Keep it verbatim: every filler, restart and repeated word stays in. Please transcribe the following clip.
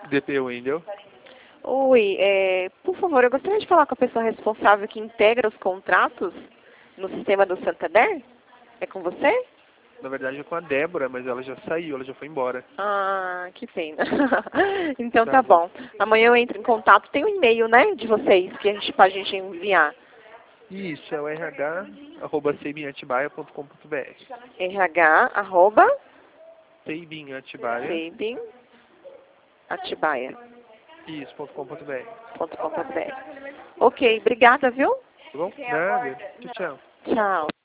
D P Wendel. Oi, é, por favor, eu gostaria de falar com a pessoa responsável que integra os contratos no sistema do Santander. É com você? Na verdade é com a Débora, mas ela já saiu, ela já foi embora. Ah, que pena. Então Tá tá bom. bom. Amanhã eu entro em contato. Tem um e-mail, né, de vocês que a gente, pra gente enviar. Isso, é o rh arroba seibinatibaia ponto com ponto br. rh, arroba, Seibinatibaia. Seibin, Atibaia, Isso, ponto com ponto br. ponto com ponto br. Ok, obrigada, viu? Tá bom? Nada. Tchau, tchau. Tchau.